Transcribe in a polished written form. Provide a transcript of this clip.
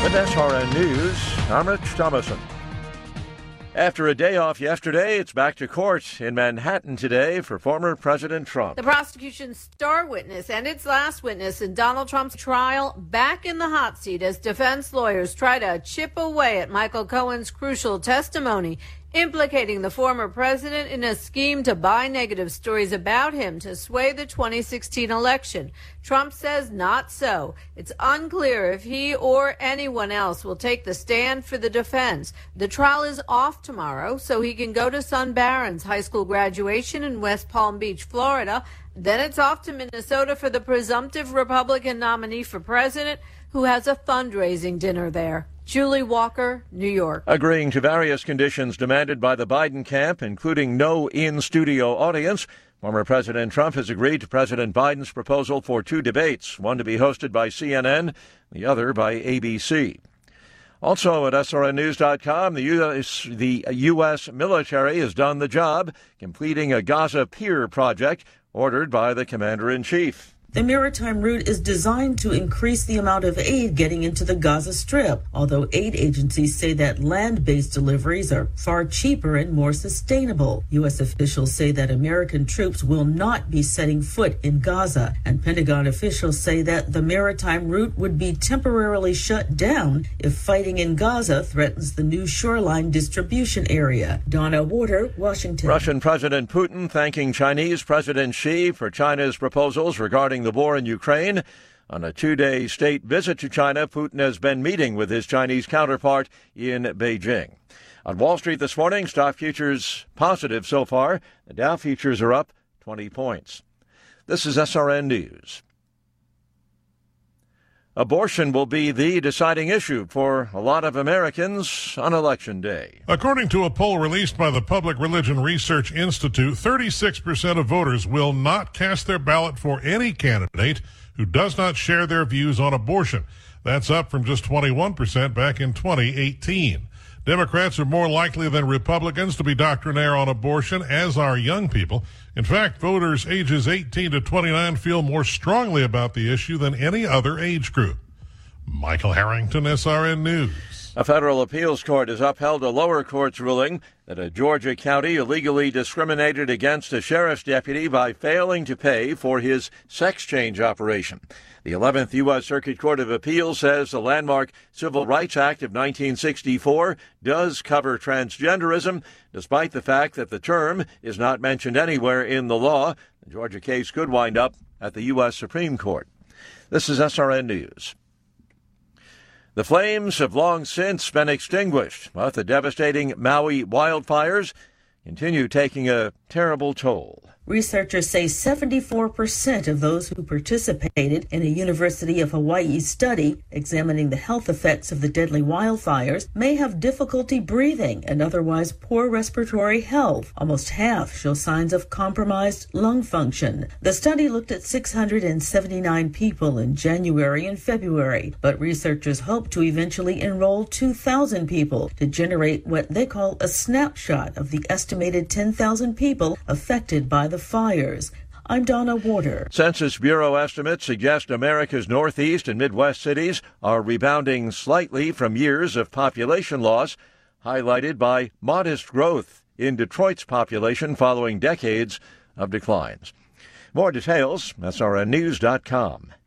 With SRN News, I'm Rich Thomason. After a day off yesterday, it's back to court in Manhattan today for former President Trump. The prosecution's star witness and its last witness in Donald Trump's trial back in the hot seat as defense lawyers try to chip away at Michael Cohen's crucial testimony, implicating the former president in a scheme to buy negative stories about him to sway the 2016 election. Trump says not so. It's unclear if he or anyone else will take the stand for the defense. The trial is off tomorrow, so he can go to Son Barron's high school graduation in West Palm Beach, Florida. Then it's off to Minnesota for the presumptive Republican nominee for president, who has a fundraising dinner there. Julie Walker, New York. Agreeing to various conditions demanded by the Biden camp, including no in-studio audience, former President Trump has agreed to President Biden's proposal for two debates, one to be hosted by CNN, the other by ABC. Also at SRNnews.com, the U.S. military has done the job, completing a Gaza pier project ordered by the commander-in-chief. The maritime route is designed to increase the amount of aid getting into the Gaza Strip, although aid agencies say that land-based deliveries are far cheaper and more sustainable. U.S. officials say that American troops will not be setting foot in Gaza, and Pentagon officials say that the maritime route would be temporarily shut down if fighting in Gaza threatens the new shoreline distribution area. Donna Warder, Washington. Russian President Putin thanking Chinese President Xi for China's proposals regarding the war in Ukraine. On a two-day state visit to China, Putin has been meeting with his Chinese counterpart in Beijing. On Wall Street this morning, stock futures positive so far. The Dow futures are up 20 points. This is SRN News. Abortion will be the deciding issue for a lot of Americans on Election Day. According to a poll released by the Public Religion Research Institute, 36% of voters will not cast their ballot for any candidate who does not share their views on abortion. That's up from just 21% back in 2018. Democrats are more likely than Republicans to be doctrinaire on abortion, as are young people. In fact, voters ages 18 to 29 feel more strongly about the issue than any other age group. Michael Harrington, SRN News. A federal appeals court has upheld a lower court's ruling that a Georgia county illegally discriminated against a sheriff's deputy by failing to pay for his sex change operation. The 11th U.S. Circuit Court of Appeals says the landmark Civil Rights Act of 1964 does cover transgenderism, despite the fact that the term is not mentioned anywhere in the law. The Georgia case could wind up at the U.S. Supreme Court. This is SRN News. The flames have long since been extinguished, but the devastating Maui wildfires continue taking a terrible toll. Researchers say 74% of those who participated in a University of Hawaii study examining the health effects of the deadly wildfires may have difficulty breathing and otherwise poor respiratory health. Almost half show signs of compromised lung function. The study looked at 679 people in January and February, but researchers hope to eventually enroll 2,000 people to generate what they call a snapshot of the estimated 10,000 people affected by the fires. I'm Donna Warder. Census Bureau estimates suggest America's Northeast and Midwest cities are rebounding slightly from years of population loss, highlighted by modest growth in Detroit's population following decades of declines. More details, SRNnews.com.